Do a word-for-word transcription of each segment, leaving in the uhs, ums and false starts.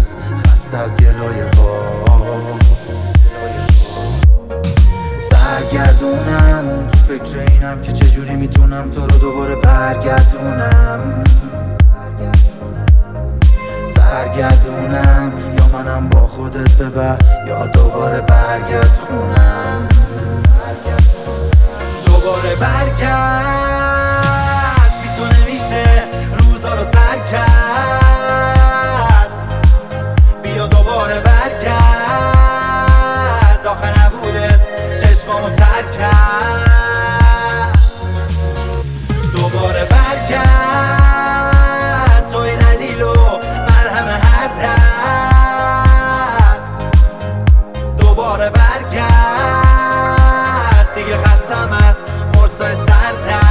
هست، خسته از گلایه ها. سرگردونم تو فکر اینم که چجوری میتونم تو رو دوباره برگردونم. سرگردونم یا منم با خودت ببر یا دوباره برگرد خونم. دوباره برگرد بی تو نمیشه روزا رو سر کرد. بیا دوباره برگرد آخه نبودت چشمامو تر کرد. دوباره برگرد توی دلیل و مرهم هر درد. دوباره برگرد دیگه خستم از قرصای سردرد.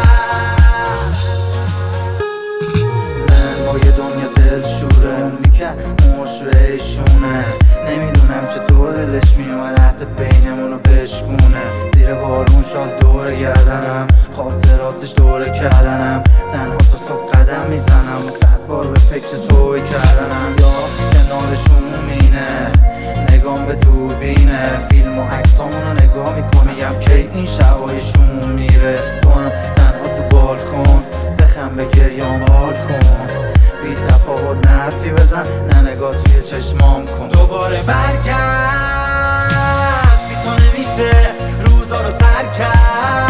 من با یه دنیا دلشوره اونی که مشوهشونه. نمیدونم چطور دلش میومد حتی بینمونو بشکونه. زیر بارون شال دوره گردنم، خاطراتش دوره کردنم. تنها تا صبح قدم میزنم و صد بار به فکر توی کردنم. یا کنارشون مینه نگام به دوربینه، فیلم و عکسامونو نگاه میکنم میگم که این شبایشون میره. تو هم تنها تو بالکن بخم به گریام حال کن. بی تفاوت نرفی بزن نه نگاه توی چشمام کن. دوباره برگرد بی تو نمیشه روزا رو سر کرد.